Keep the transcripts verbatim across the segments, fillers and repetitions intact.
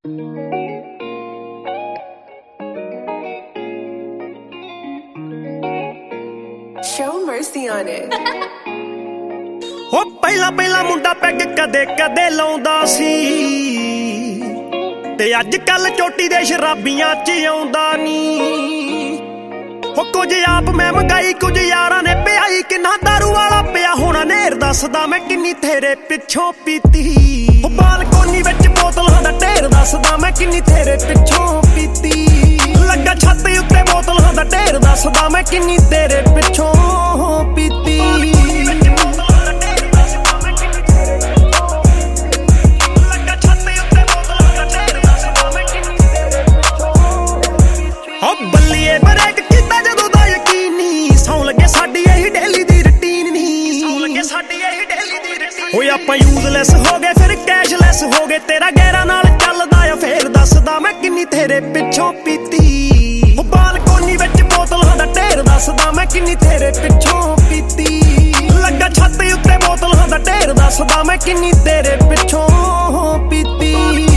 Show mercy on it. ਹੋ ਪਹਿਲਾਂ ਪਹਿਲਾਂ ਮੁੰਡਾ ਪੈਗ ਕਦੇ ਕਦੇ ਲਾਉਂਦਾ ਸੀ, ਤੇ ਅੱਜ ਕੱਲ ਚੋਟੀ ਦੇ ਸ਼ਰਾਬੀਆਂ ਚ ਆਉਂਦਾ ਨੀ। ਹੋ ਕੁਝ ਆਪ ਮੈਂ ਮੰਗਾਈ, ਕੁਝ ਯਾਰਾਂ ਨੇ ਪਿਆਈ, ਕਿੰਨਾ ਦਾਰੂ ਵਾਲਾ ਪਿਆ ਹੋਣਾ ਨੇਰ। ਦੱਸਦਾ ਮੈਂ ਕਿੰਨੀ ਤੇਰੇ ਪਿੱਛੋਂ ਪੀਤੀ, ਹੋ ਬਾਲਕੋਨੀ ਵਿੱਚ ਬੋਤਲਾਂ ਦਾ ਢੇਰ। ਦੱਸਦਾ ਮੈਂ ਕਿੰਨੀ ਤੇਰੇ ਪਿੱਛੋਂ ਪੀਤੀ, ਲੱਗਾ ਛੱਤ ਉੱਤੇ ਬੋਤਲਾਂ ਦਾ ਢੇਰ। ਦੱਸਦਾ ਮੈਂ ਕਿੰਨੀ ਤੇਰੇ ਪਿੱਛੋਂ ਪੀਤੀ। ਬੱਲੀਏ ਬ੍ਰੇਕ ਕੀਤਾ ਜਦੋਂ ਦਾ ਯਕੀਨ ਨੀ, ਸੌਂ ਲੱਗੇ ਸਾਡੀ ਇਹੀ ਡੇਲੀ ਦੀ ਰੁਟੀਨ ਨੀ। ਸੌਂ ਲੱਗੇ ਸਾਡੀ ਇਹੀ ਡੇਲੀ ਦੀ ਰੁਟੀਨ। ਓਏ ਆਪਾਂ ਯੂਜ਼ਲੈਸ ਹੋ ਗਏ ਫਿਰ ਕੈਸ਼ਲੈਸ ਹੋ ਗਏ, ਤੇਰਾ ਗਹਿਰਾ ਨਾਲ ਚੱਲਦਾ ਆ ਫੇਰ। ਦੱਸਦਾ ਮੈਂ ਕਿੰਨੀ ਤੇਰੇ ਪਿੱਛੋਂ ਪੀਤੀ, ਉਹ ਬਾਲਕੋਨੀ ਵਿੱਚ ਬੋਤਲਾਂ ਦਾ ਢੇਰ। ਦੱਸਦਾ ਮੈਂ ਕਿੰਨੀ ਤੇਰੇ ਪਿੱਛੋਂ ਪੀਤੀ, ਲੱਗਾ ਛੱਤ ਉੱਤੇ ਬੋਤਲਾਂ ਦਾ ਢੇਰ। ਦੱਸਦਾ ਮੈਂ ਕਿੰਨੀ ਤੇਰੇ ਪਿੱਛੋਂ ਪੀਤੀ।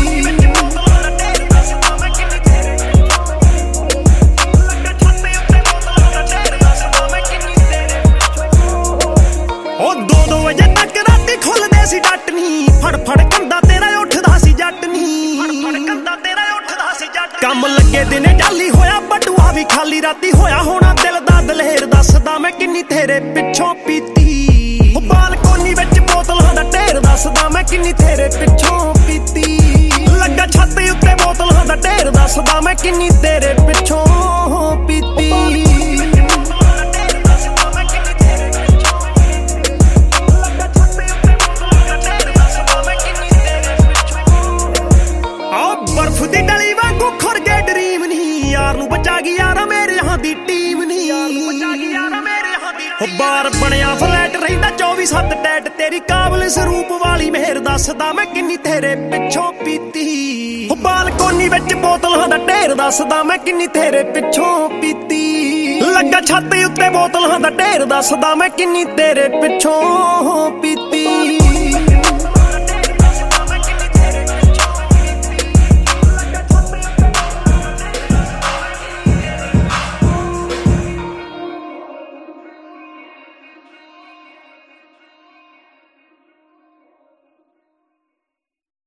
ਫੜ ਫੜ ਕੰਦਾ ਤੇਰਾ ਉੱਠਦਾ ਸੀ ਜੱਟ ਨੀ, ਫੜ ਫੜ ਕੰਦਾ ਤੇਰਾ ਉੱਠਦਾ ਸੀ ਜੱਟ। ਕੰਮ ਲੱਗੇ ਦਿਨੇ ਜਾਲੀ ਹੋਇਆ ਬਟੂਆ ਵੀ ਖਾਲੀ, ਰਾਤੀ ਹੋਇਆ ਹੋਣਾ ਦਿਲ ਦਾ ਦਲੇਰ। ਦੱਸਦਾ ਮੈਂ ਕਿੰਨੀ ਤੇਰੇ ਪਿੱਛੋਂ ਪੀਤੀ, ਉਹ ਬਾਲਕੋਨੀ ਵਿੱਚ ਬੋਤਲਾਂ ਦਾ ਢੇਰ। ਦੱਸਦਾ ਮੈਂ ਕਿੰਨੀ ਤੇਰੇ ਪਿੱਛੋਂ ਪੀਤੀ, ਲੱਗਾ ਛੱਤ ਉੱਤੇ ਬੋਤਲਾਂ ਦਾ ਢੇਰ। ਦੱਸਦਾ ਮੈਂ ਕਿੰਨੀ ਤੇਰੇ ਪਿੱਛੋਂ ਪੀਤੀ। ਬਰਫ ਦੀ ਡਲੀ ਵਾਂਗੂ ਖੁਰ ਗਏ ਡਰੀਮ ਨੀ, ਯਾਰ ਨੂੰ ਬਚਾ ਗਈ ਯਾਰਾ ਮੇਰੇ ਯਹਾਂ ਦੀ ਟੀਮ ਨੀ। ਉਹ ਬਾਰ ਬਣਿਆ ਫਲੈਟ ਰਹਿੰਦਾ ਚੌਵੀ ਸੱਤ ਟੈਟ, ਤੇਰੀ ਕਾਬਲ ਸਰੂਪ ਵਾਲੀ ਮਿਹਰ। ਦੱਸਦਾ ਮੈਂ ਕਿੰਨੀ ਤੇਰੇ ਪਿੱਛੋਂ ਪੀਤੀ, ਉਹ ਬਾਲਕੋਨੀ ਵਿੱਚ ਬੋਤਲਾਂ ਦਾ ਢੇਰ। ਦੱਸਦਾ ਮੈਂ ਕਿੰਨੀ ਤੇਰੇ ਪਿੱਛੋਂ ਪੀਤੀ, ਲੱਗਾ ਛੱਤ ਉੱਤੇ ਬੋਤਲਾਂ ਦਾ ਢੇਰ। ਦੱਸਦਾ ਮੈਂ ਕਿੰਨੀ ਤੇਰੇ ਪਿੱਛੋਂ ਪੀਤੀ।